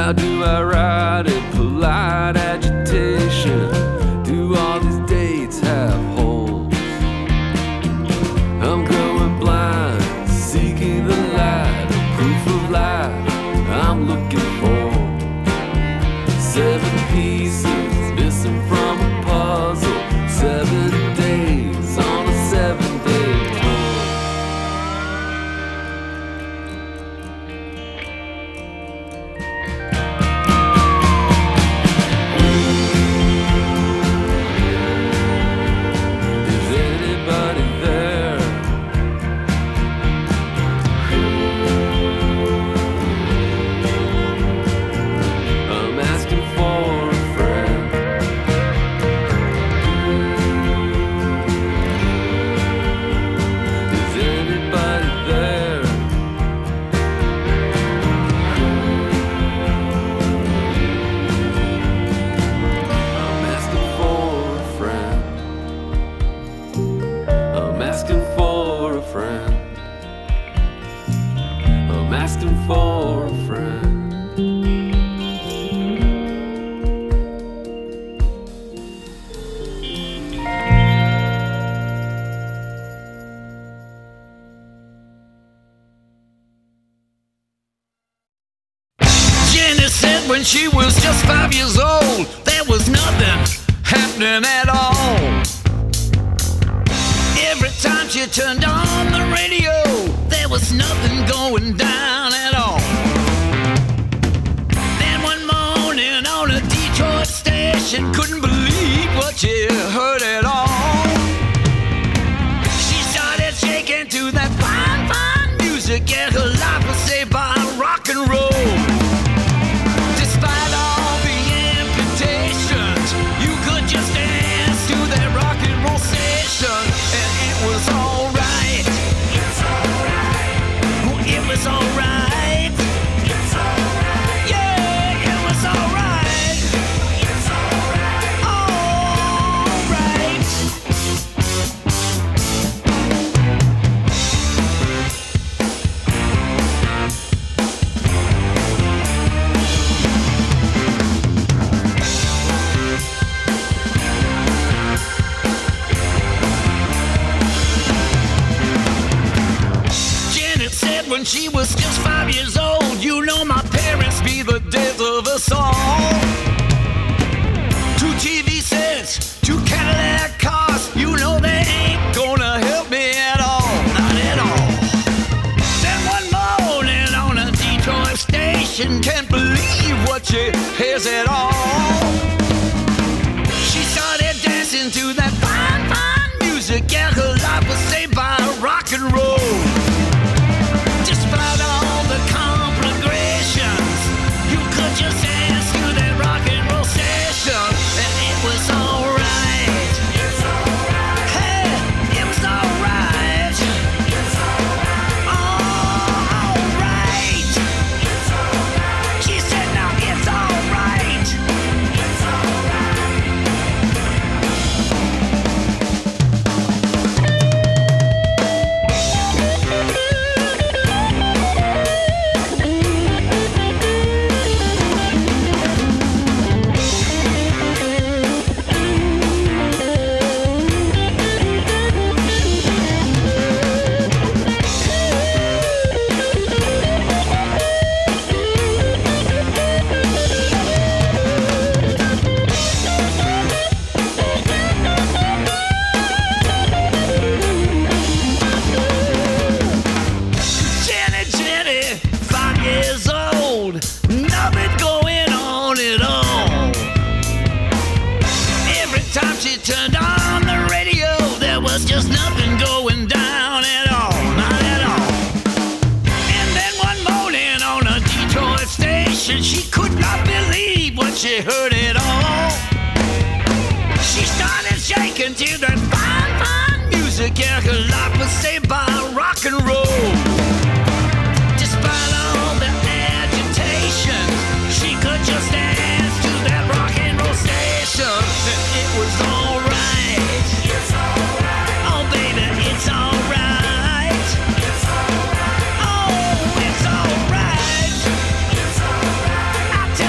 How do I ride in polite agitation? Do all these dates have holes? I'm going blind, seeking the light, a proof of life I'm looking for. 7 pieces missing from a puzzle, 7 days on a 7-day tour. When she was just 5 years old, there was nothing happening at all. Every time she turned on the radio, there was nothing going down at all. Then one morning on a Detroit station, couldn't believe what she heard at all. She started shaking to that fine, fine music, yeah, her life was saved by rock and roll. Despite all the amputations, you could just dance to that rock and roll station, and it was alright. It's alright. Oh, it was alright. It's alright. Yeah, it was alright. It's alright. Alright. When she was just 5 years old, you know my parents be the death of us all. 2 TV sets, 2 Cadillac cars, you know they ain't gonna help me at all, not at all. Then one morning on a Detroit station, can't believe what she hears at all. She started dancing to that fine, fine music, yeah, her life was saved by rock and roll. Despite all the conflagrations, you could just dance to that rock and roll station, and it was alright. It's alright. Hey, it was alright. It's alright. Alright. It's alright. She said, now it's alright. It's she heard it all. She started shaking to that fine, fine music. Yeah, her life was saved by rock and roll. Despite all the agitation, she could just dance to that rock and roll station. And it was alright. It's alright. Oh, baby, it's alright. It's alright. Oh, it's alright. It's alright.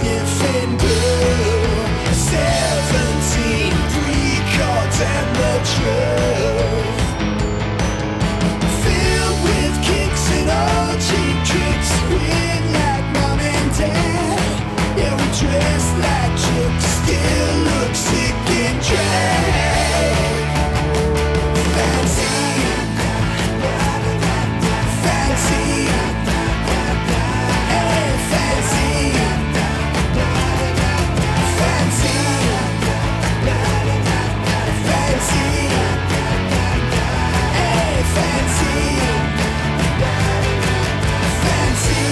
sniffing blue. 17 pre-chords and the truth, filled with kicks and old cheap tricks. Weird like mom and dad, yeah, we dress like chicks, still look sick and drag. Fancy, fancy, hey, fancy, fancy, fancy, hey, fancy, fancy.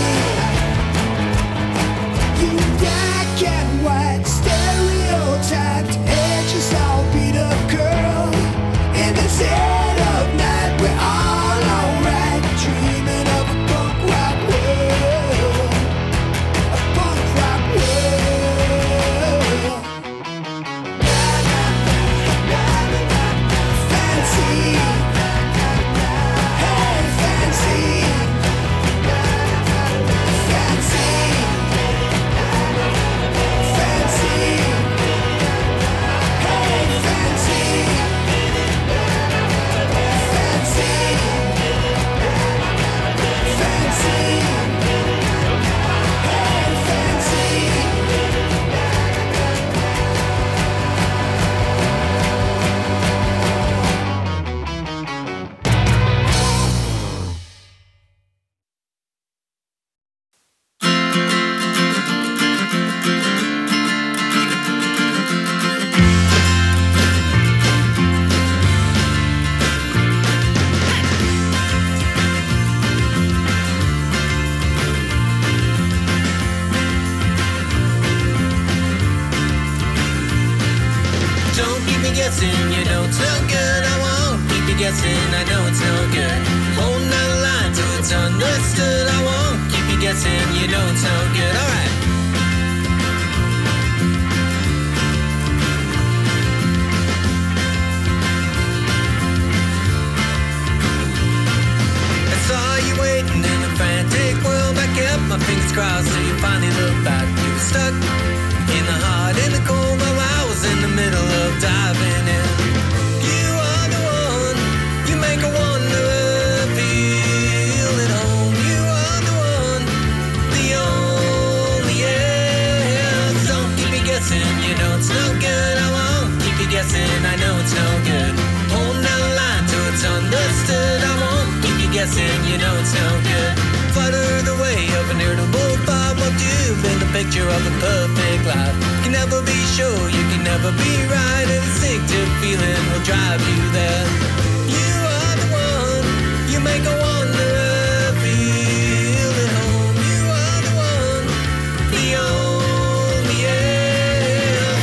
You black and white, stereotyped, edges all beat up, girl. In the dead of night, we're all alright, dreaming of a punk rock world, a punk rock world. Fancy, hey, fancy, fancy, fancy, hey, fancy, fancy, fancy, hey, fancy. Don't keep me guessing, you know it's no good. I won't keep you guessing, I know it's no good. Hold that line till it's understood. I won't keep you guessing, you know it's no good. Alright. I saw you waiting in a frantic world. I kept my fingers crossed till you finally looked back. You were stuck in the hot, in the cold, while I was in the middle of diving in. You are the one, you make a wanderer feel at home. You are the one, the only, yeah. Don't keep me guessing, you know it's no good. I won't keep you guessing, I know it's no good. Hold that line till it's understood. I won't keep you guessing, you know it's no good. Flutter the way of an irritable thought. What you've been the picture of a perfect life. Can never be sure, you can never be right. An instinctive feeling will drive you there. You are the one, you make a wanderer feel at home. You are the one, the only, yeah.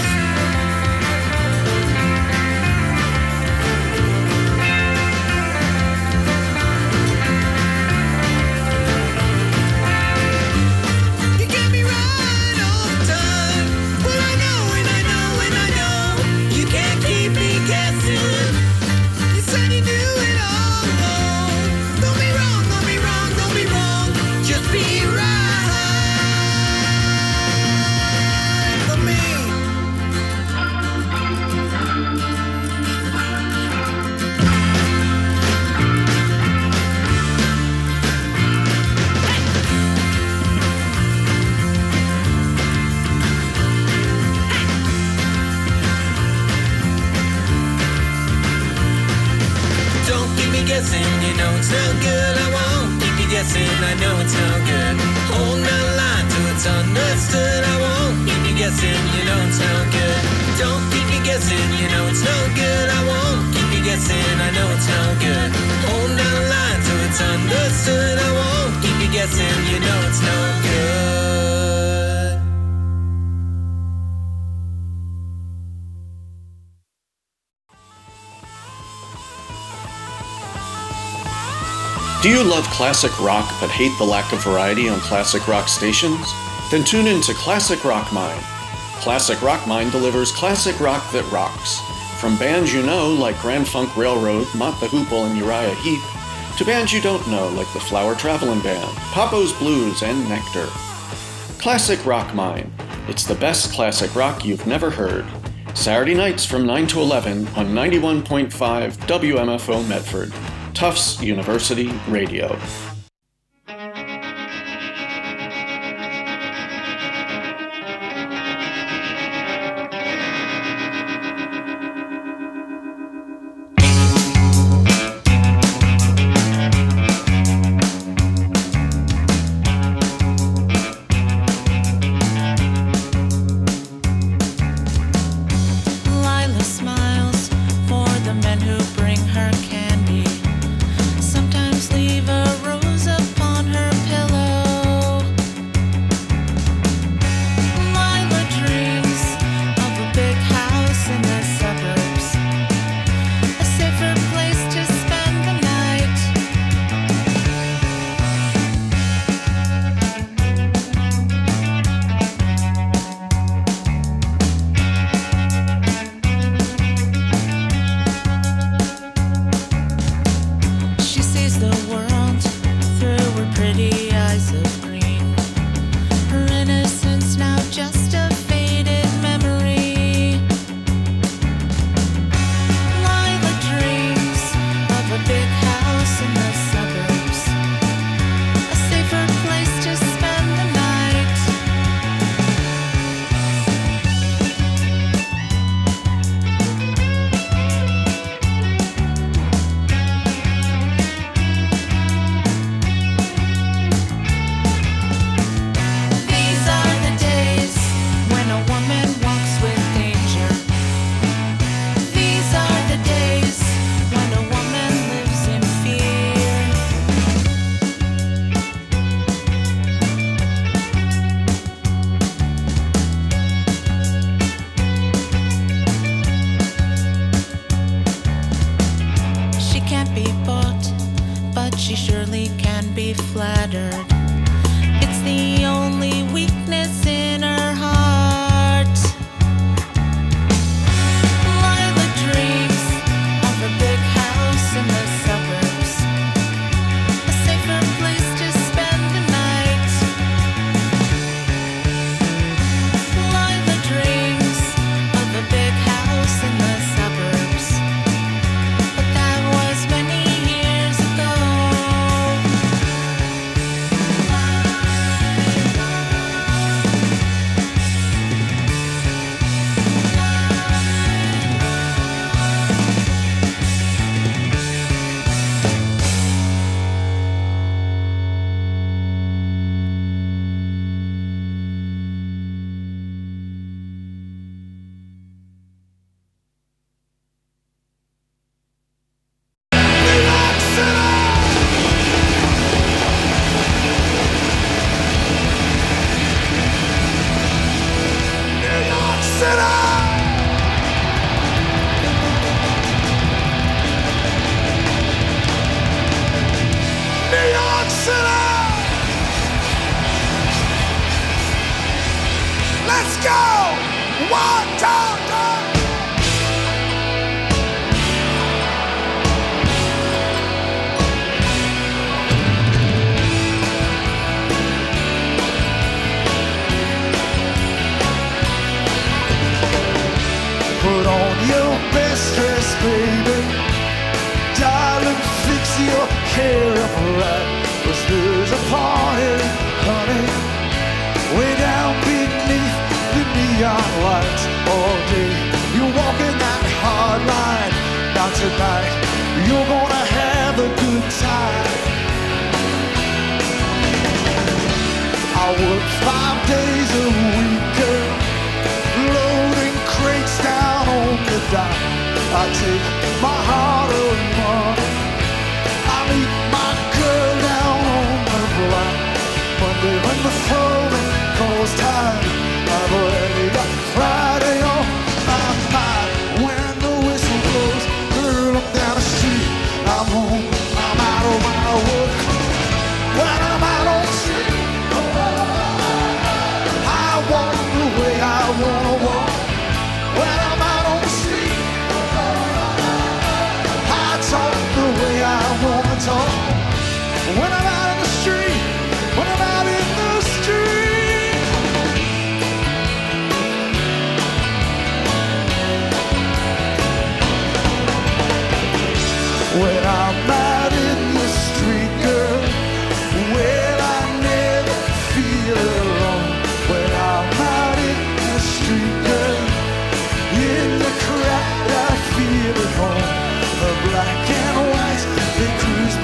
You get me right all the time. Well, I know and I know and I know you can't keep me guessing. You said you knew it all along. Don't be wrong, don't be wrong, don't be wrong. Just be right for me. Don't keep me guessing, you know it's no good. I won't keep you guessing, I know it's no good. Hold that line till it's understood. I won't keep you guessing, you know it's no good. Don't keep me guessing, you know it's no good. I won't keep you guessing, I know it's no good. Hold that line till it's understood. I won't keep you guessing, you know it's no good. Do you love classic rock but hate the lack of variety on classic rock stations? Then tune in to Classic Rock Mine. Classic Rock Mine delivers classic rock that rocks. From bands you know like Grand Funk Railroad, Mott the Hoople, and Uriah Heep, to bands you don't know like the Flower Travelin' Band, Papo's Blues, and Nectar. Classic Rock Mine, It's the best classic rock you've never heard. Saturday nights from 9 to 11 on 91.5 WMFO Medford, Tufts University Radio.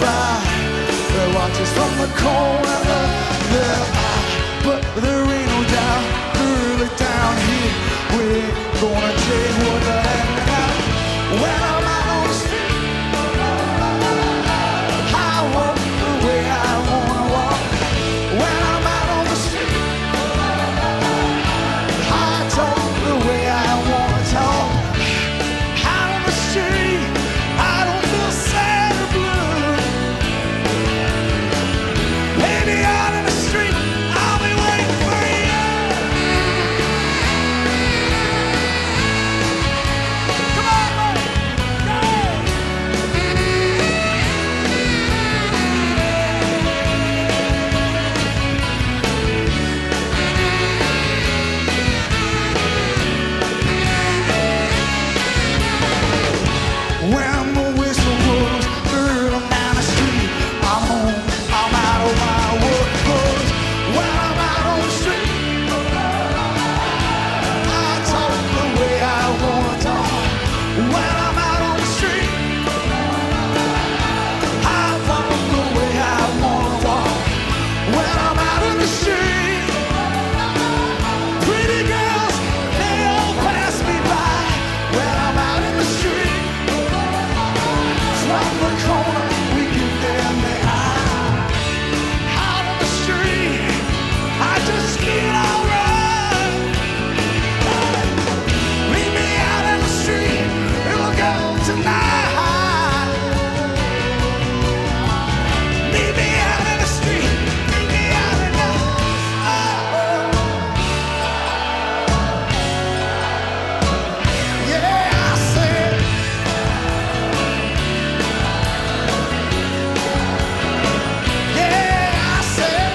by. They watch us from the corner of their eye. But there ain't no doubt, early down here, we're gonna take what they're handing out. When I'm out on the street, I walk the way I wanna walk. When I'm out on the street, I talk the way I wanna talk. Out on the street, I don't feel sad or blue. Maybe out in the street, I'll be waiting for you. Come on, buddy. Go! When the whistle blows, early down the street, I'm home, I'm out of my work clothes. When I'm out on the street, I talk the way I wanna talk. When I'm out on the street, I walk the way I wanna walk. When I'm out in the street, pretty girls, they all pass me by. When I'm out in the street, from the corner, we give them the eye. Out on the street, I just feel alright. Meet me out in the street, it'll go tonight. Meet me out in the street, meet me out in the yeah, I said. Yeah, I said.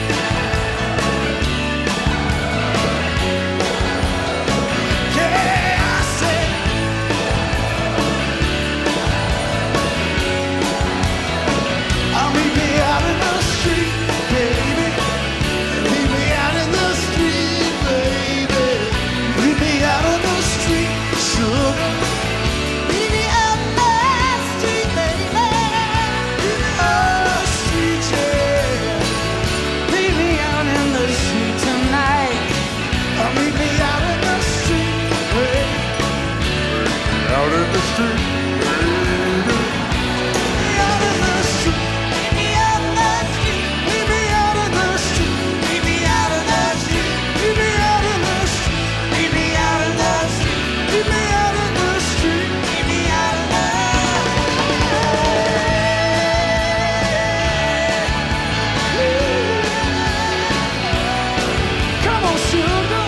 Yeah, I said. I'll meet me out in the street, baby. Meet me out in the street, baby. Meet me out in the street, sugar. Meet me out in the street, baby. In the street, yeah. Meet me out in the street tonight. Meet me out in the street, baby. Out in the street, baby. Meet me out in the street. Meet me out in the street. Meet me out in the street. Meet me out in the street. Meet me out in the street. Meet me out in the street. Meet me out in the street. Meet me out in the Come on, sugar.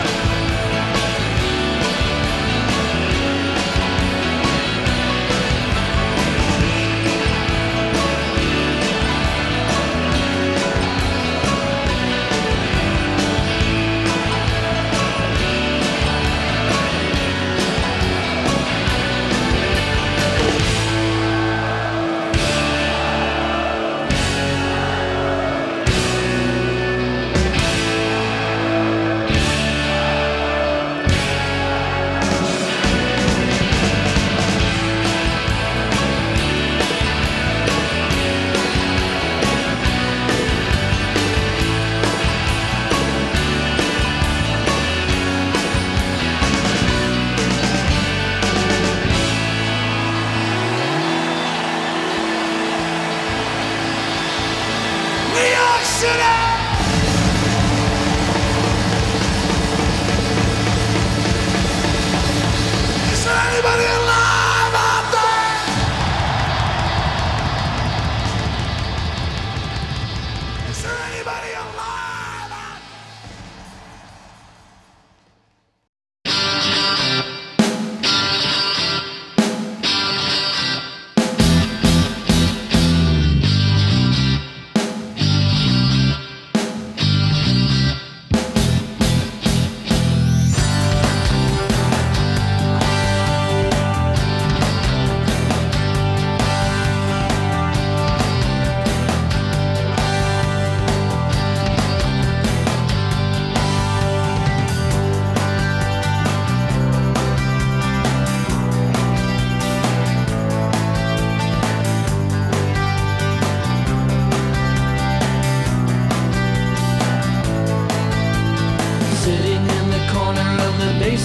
New York City! Is there anybody alive out there? Is there anybody alive out there?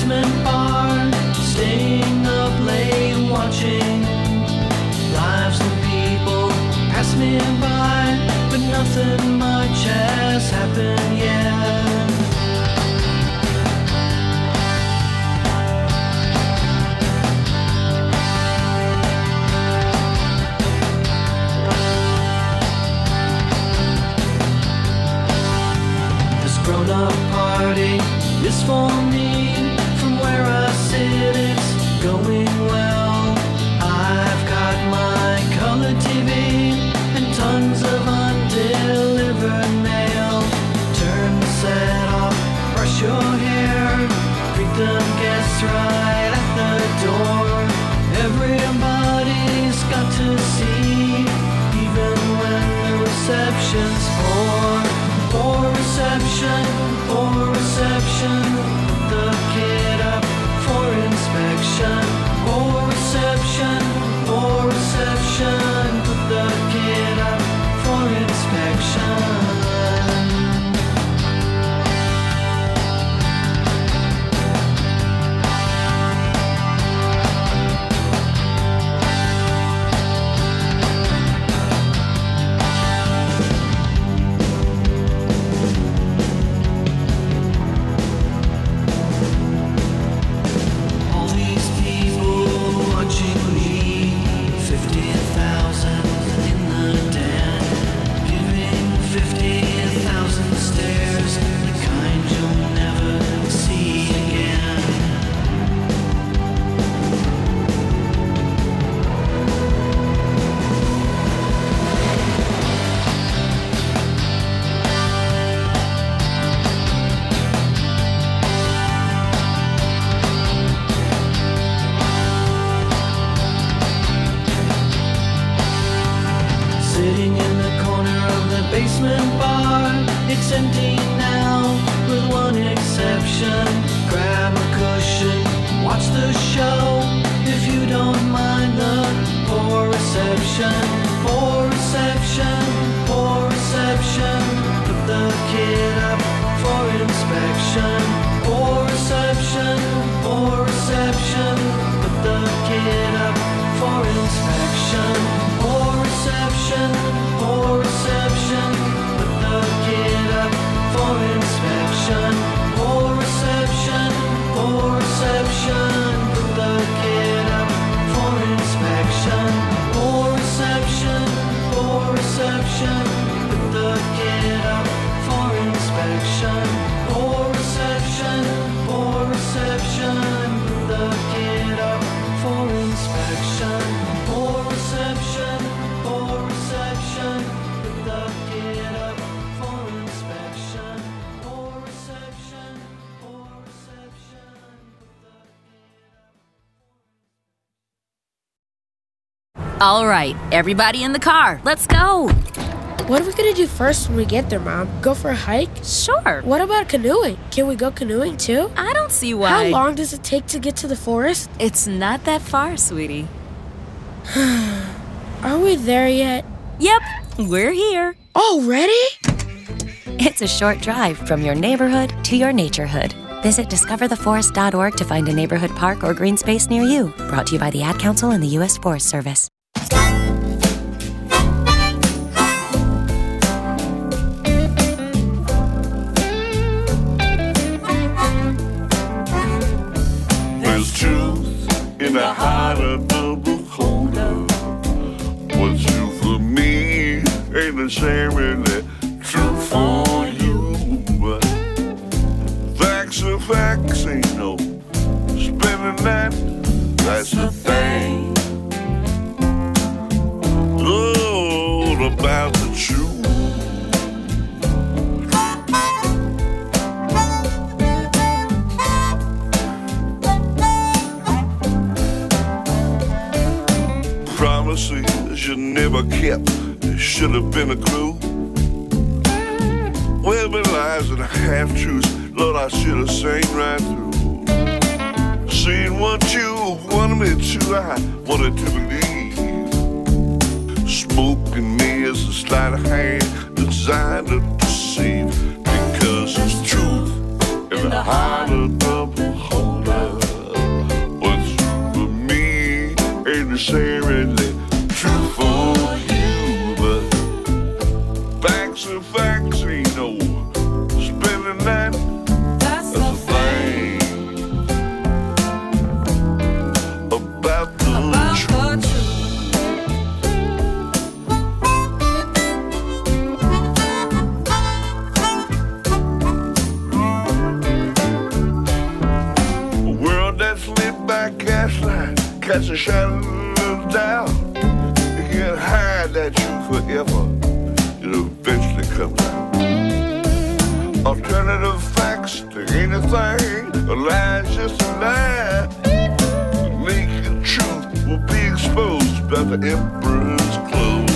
basement bar, staying up late watching lives and people pass me by, but nothing much has happened yet. This grown-up party is for me. From where I sit, it's going well. I've got my color TV and tons of undelivered mail. Turn the set off, brush your hair, greet them guests right at the door. Everybody's got to see, even when the reception's poor. Poor reception, poor reception. Put the kid up for inspection. Poor reception, poor reception. Put the kid up for inspection. All these people watching me, 50,000 in the den, giving 50,000 stares, the kind you'll never see again. Sitting in the corner of the basement bar, it's empty now, with one exception. Grab a cushion, watch the show, if you don't mind the poor reception. Poor reception, poor reception. Put the kid up for inspection. Poor reception, poor reception. Put the kid up for inspection. Poor reception, poor reception. Put the kid up for inspection. Poor reception, poor reception. Put the kid up for inspection. Poor reception, poor reception. Put the kid up for inspection. Poor reception, poor reception. Put the kid up for inspection. Poor reception, poor reception. Put the kid up for inspection. Poor reception, poor reception. All right, everybody in the car, let's go. What are we gonna do first when we get there, Mom? Go for a hike? Sure. What about canoeing? Can we go canoeing too? I don't see why. How long does it take to get to the forest? It's not that far, sweetie. Are we there yet? Yep, we're here. Already? It's a short drive from your neighborhood to your naturehood. Visit discovertheforest.org to find a neighborhood park or green space near you. Brought to you by the Ad Council and the U.S. Forest Service. There's truth in the heart of the beholder. What's true for me ain't necessarily true for you. But facts are facts, ain't no spinning that. That's the thing. All about the truth. Promises you never kept, it should have been a clue. Well, been lies and half-truths, Lord, I should have seen right through. Seen what you wanted me to, I wanted to believe. Smoke in me is a sleight of hand designed to deceive. Because there's truth in the heart of the beholder. necessarily true for you, but facts are facts, ain't no spinning that. That's the thing about the truth. A world that's lit by gaslight, cast a shadow of doubt. You can't hide that truth forever. It eventually comes out. Alternative facts to anything. A lie's just a lie. The naked truth will be exposed by the emperor's clothes.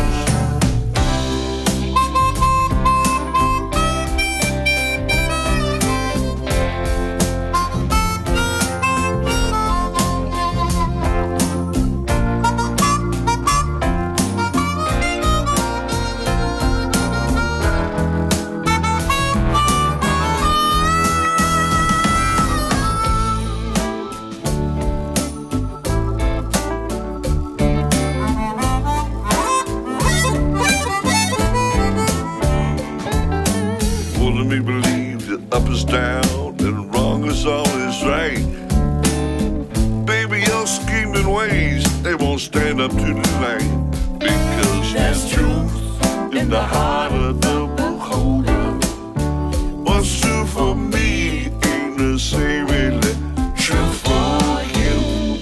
Let me believe that up is down and wrong is always right. Baby, your scheming ways, they won't stand up to the light. Because there's truth in the heart of the beholder. What's true for me ain't necessarily true for you.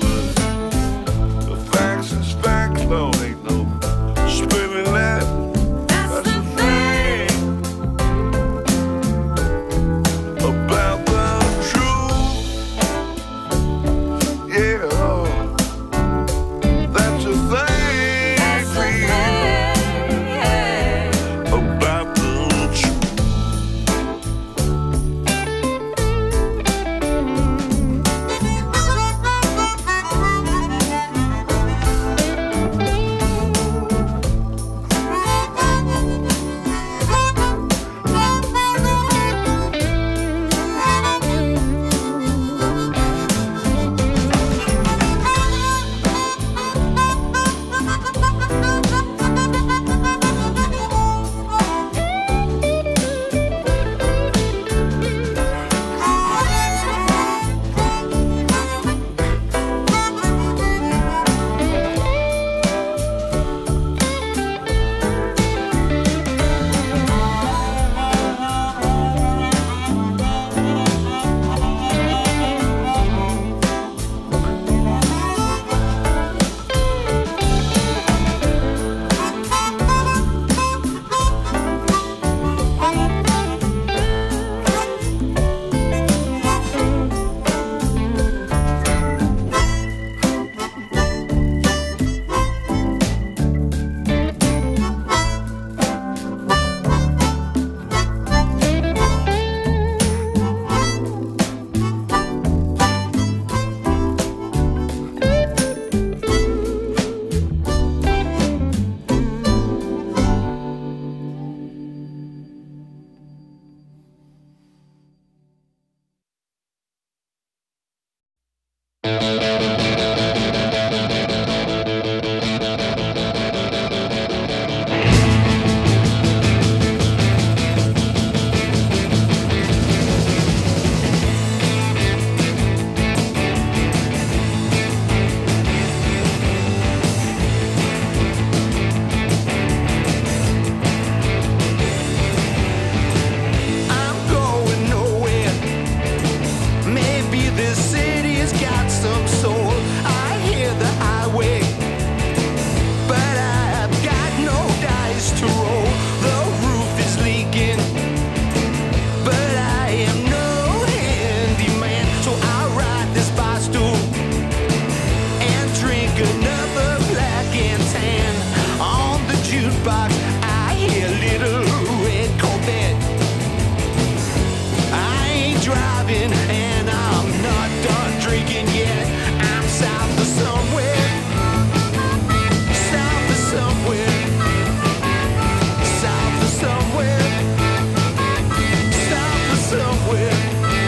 But the facts is facts, Lord, ain't no spinning that.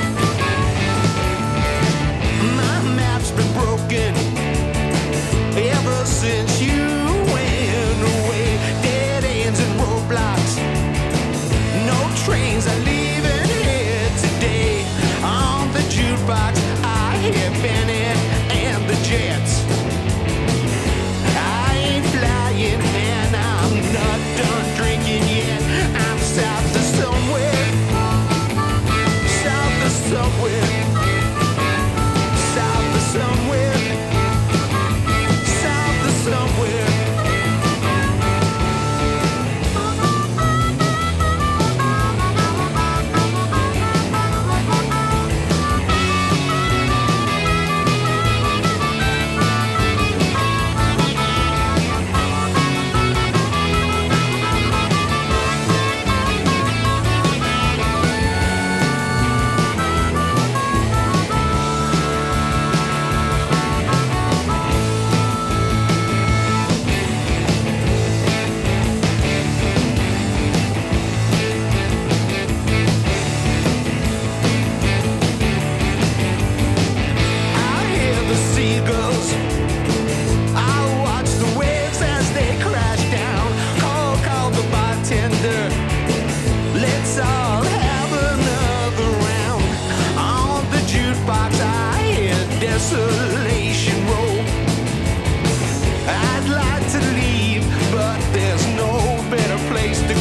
Yeah.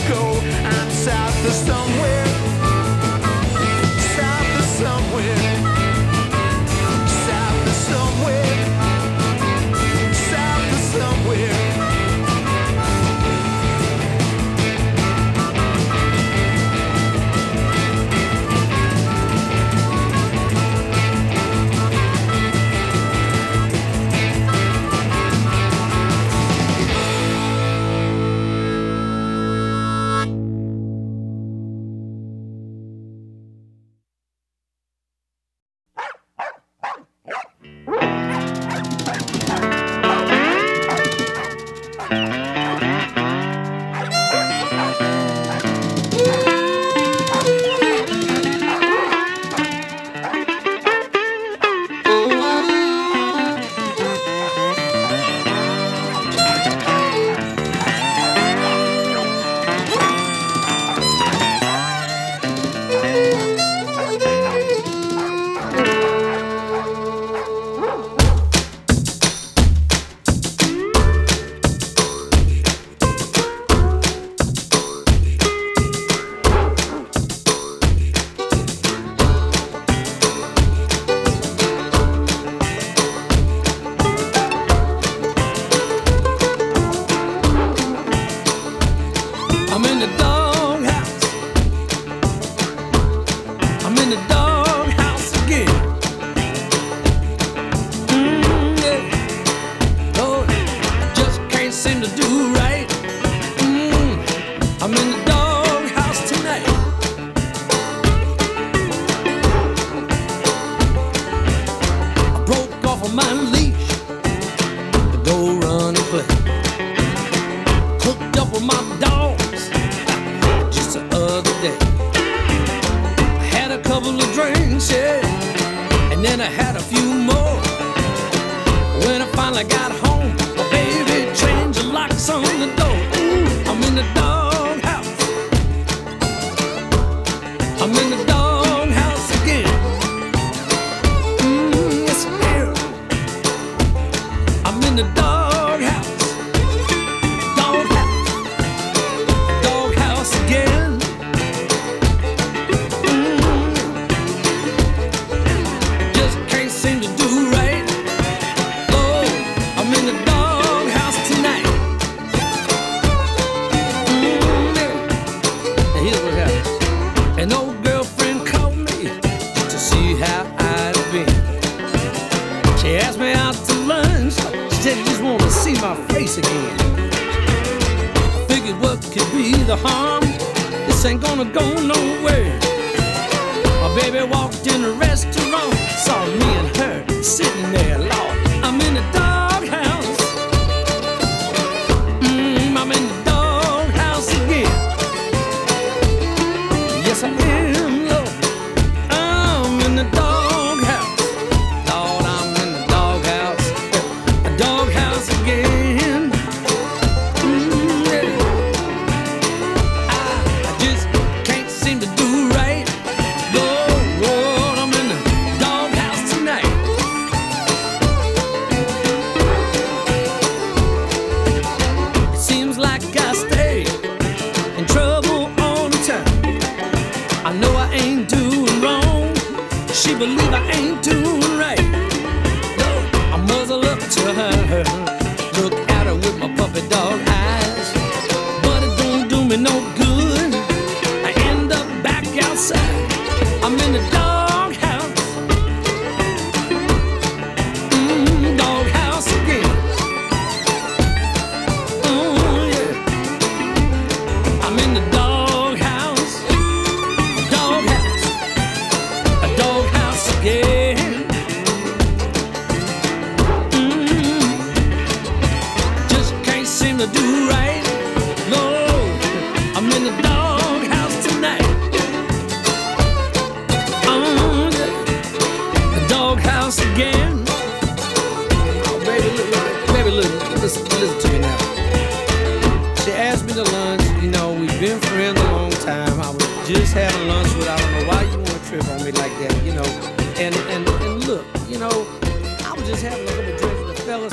go. I'm south of somewhere. South of somewhere. South of somewhere. South of somewhere.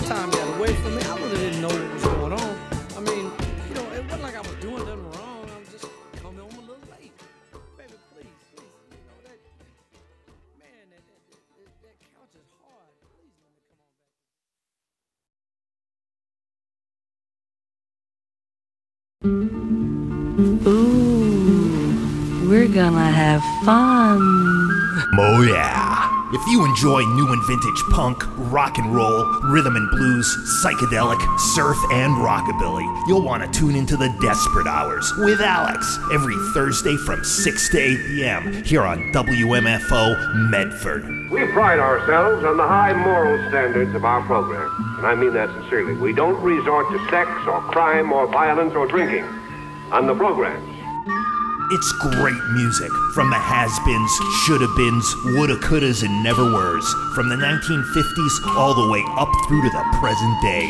fellas time got away from me. I really didn't know what was going on. I mean, it wasn't like I was doing nothing wrong. Ooh, we're gonna have fun. Oh yeah. If you enjoy new and vintage punk, rock and roll, rhythm and blues, psychedelic, surf, and rockabilly, you'll want to tune into the Desperate Hours with Alex every Thursday from 6 to 8 p.m. here on WMFO Medford. We pride ourselves on the high moral standards of our program, and I mean that sincerely. We don't resort to sex or crime or violence or drinking on the programs. It's great music from the has-beens, shoulda-beens, woulda, couldas, and never-weres, from the 1950s all the way up through to the present day.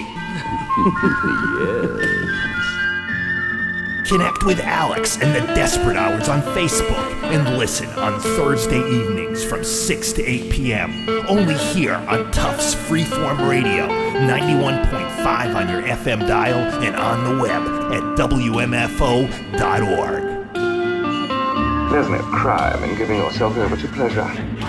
Yes. Connect with Alex and the Desperate Hours on Facebook and listen on Thursday evenings from 6 to 8 p.m. only here on Tufts Freeform Radio, 91.5 on your FM dial and on the web at WMFO.org. There's no crime in giving yourself over to pleasure.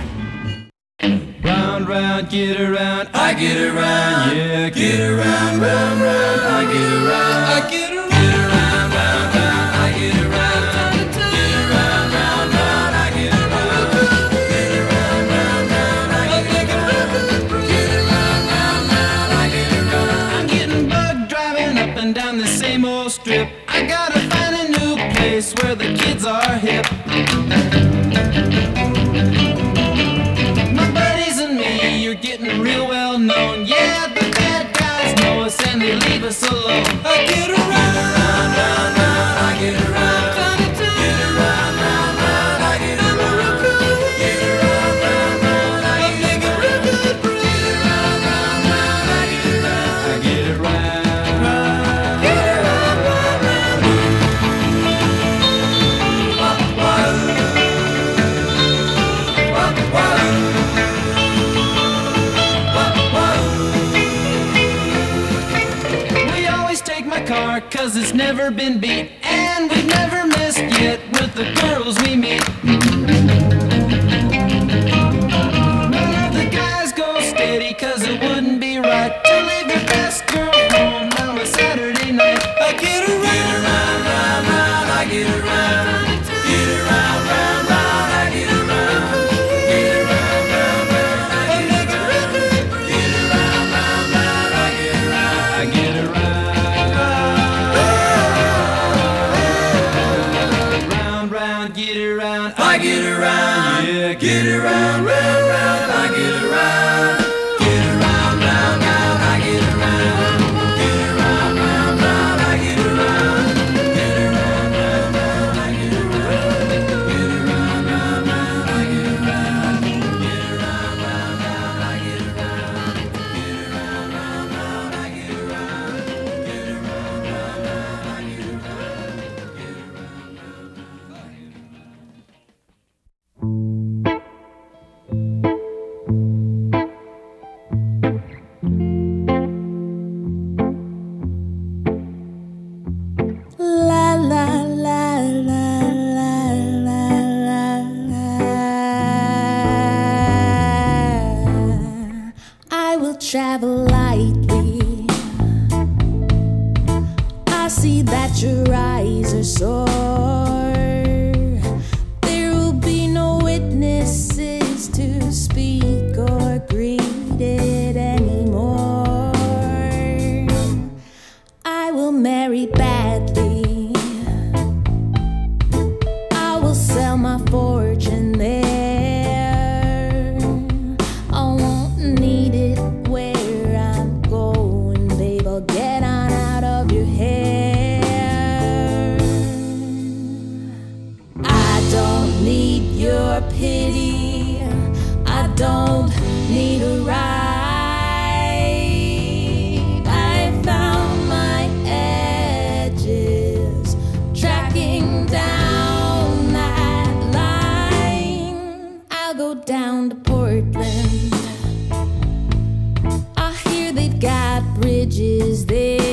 Round, round, get around, I get around, yeah, get around, round, round, I get around, I get around, get around, round, round, I get around, get around, round, round, I get around, get around, round, round, I get around, get around, round, round, I get around. I'm getting bugged driving up and down the same old strip. I gotta find a new place where the kids are hip. My buddies and me, you're getting real well known. Yeah, the bad guys know us and they leave us alone. I get around, round, round, round, I get around. Get around, round, round, I get around. Get around, round, round, I get around. Get around, round, round, I get around. I get around. Get around, round, round. We always take my car 'cause it's never been beat, and we've never missed yet with the girls we meet. None of the guys go steady 'cause it wouldn't be right to leave your best girl home on a Saturday night. I get around, round, round, round, I get around. Get around, round, round, I get around. Get around, round, round, I get around. Get around, round, round, I get around. I get around. Round, round, get around. I get around. Yeah, get around, round, round, I get around. Get around, round, round, I get around. Get around, round, round, I get around. Get around, round, round, I get around. Get around, round, round, I get around. Get around, round, round, I get around. Get around, round, round, I get around. Get around, round, round, I get La la la la la la la. I will travel lightly. I see that your eyes are sore. There will be no witnesses to speak or greet it anymore. I will marry badly. I will sell my fortune there. I won't need it where I'm going, babe. I'll get on out of your hair. I don't need your pity. I don't need a ride. I found my edges, tracking down that line. I'll go down to Portland. I hear they've got bridges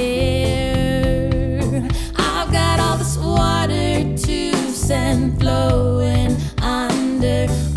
there. I've got all this water to send flowing under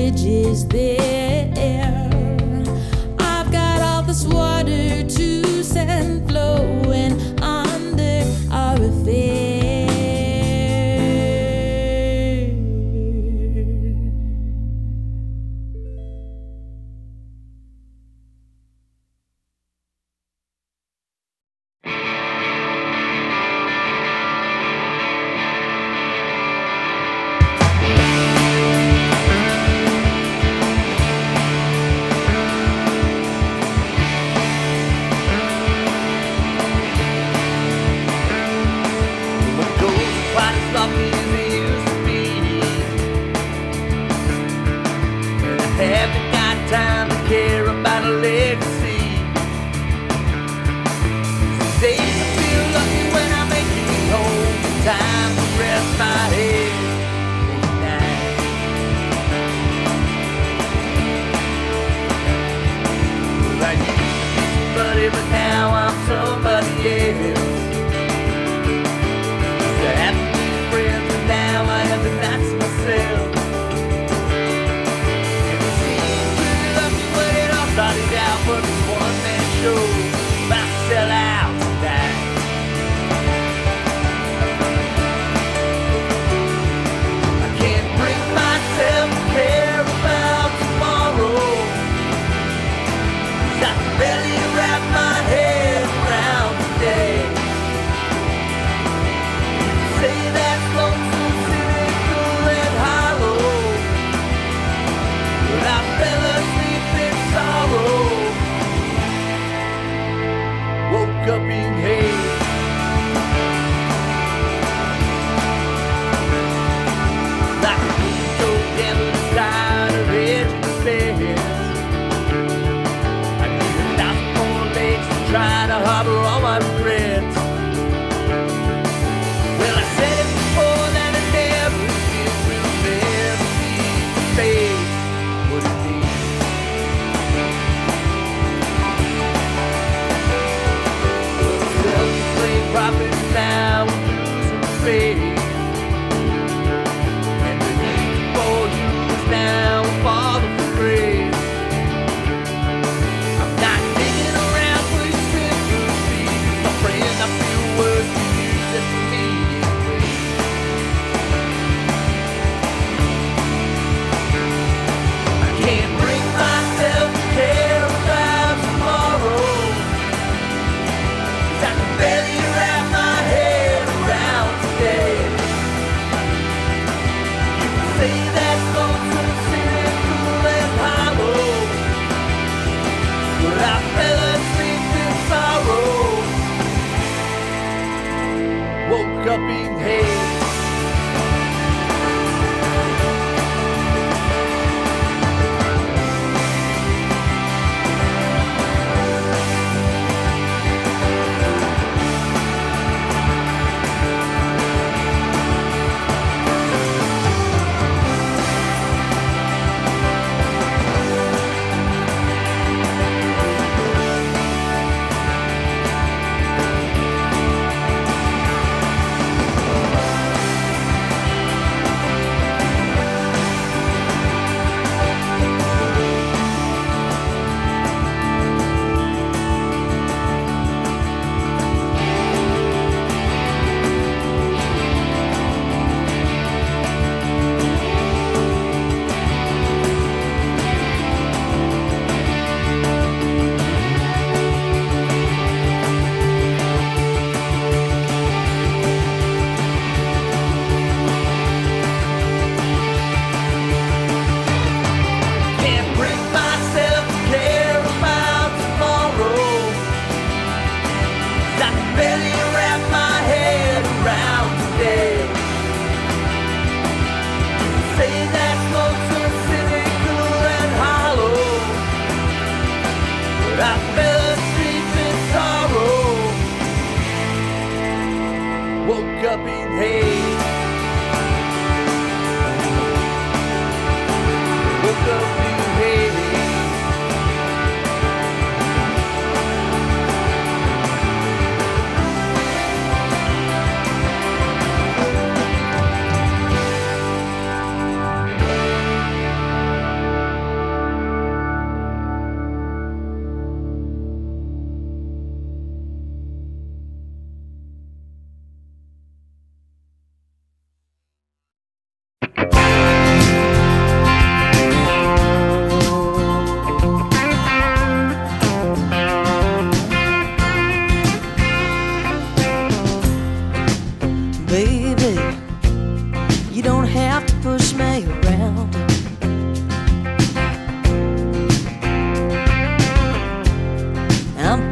bridges there. I've got all this water to send flowing under our affair.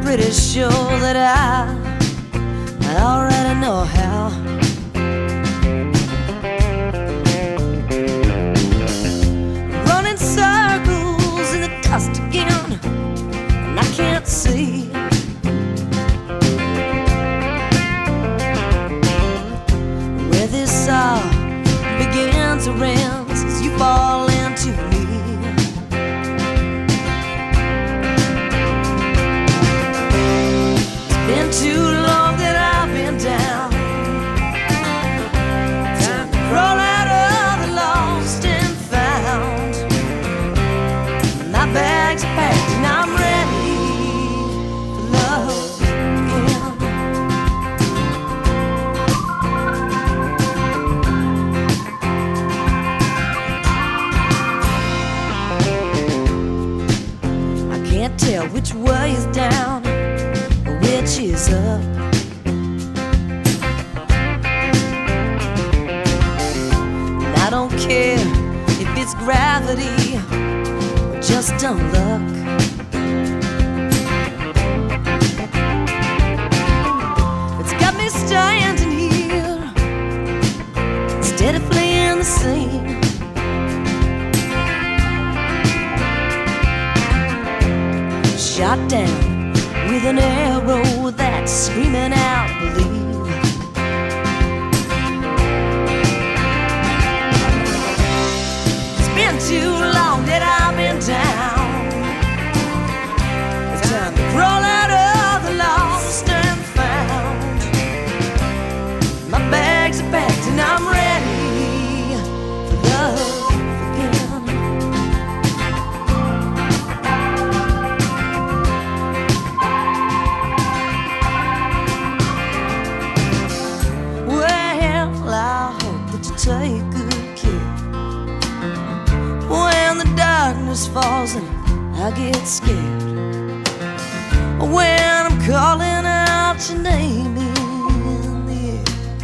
pretty sure that I already know how. Running circles in the dust again, and I can't see. Where this all begins to ends as you fall into me. Been too long that I've been down. Time to crawl out of the lost and found. My bags are packed and I'm ready for love again. I can't tell which way is down, which is up. And I don't care if it's gravity or just dumb luck. It's got me standing here instead of fleeing the scene. Shot down with an arrow that's screaming out, believe. It's been too long that I've been down. It's time to crawl out of the lost and found. My bags are packed and I'm ready for love. Take good care. When the darkness falls and I get scared, when I'm calling out your name in the air.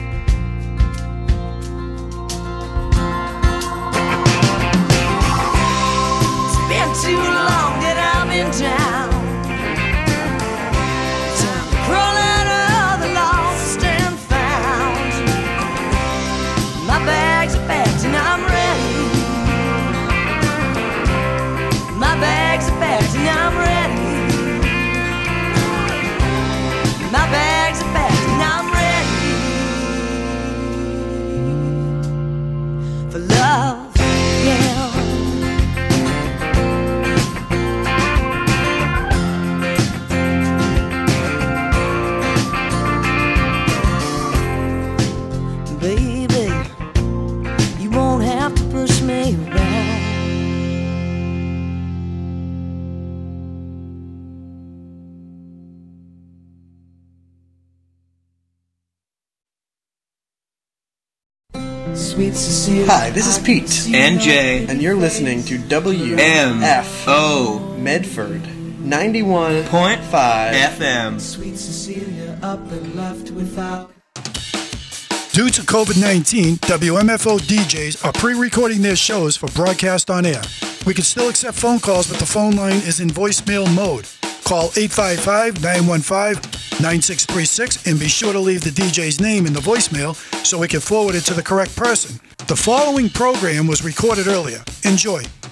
It's been too long that I've been down. Time to crawl out of the lost and found. My bags are packed and I'm ready. My bags are packed and I'm ready. My bags are packed and I'm ready for love, yeah. Baby, you won't have to push me around. Sweet Cecilia. Hi, this is Pete. And Jay. And you're listening to WFO Medford 91.5 FM. Sweet Cecilia up and left without. Due to COVID-19, WMFO DJs are pre-recording their shows for broadcast on air. We can still accept phone calls, but the phone line is in voicemail mode. Call 855-915-9636 and be sure to leave the DJ's name in the voicemail so we can forward it to the correct person. The following program was recorded earlier. Enjoy.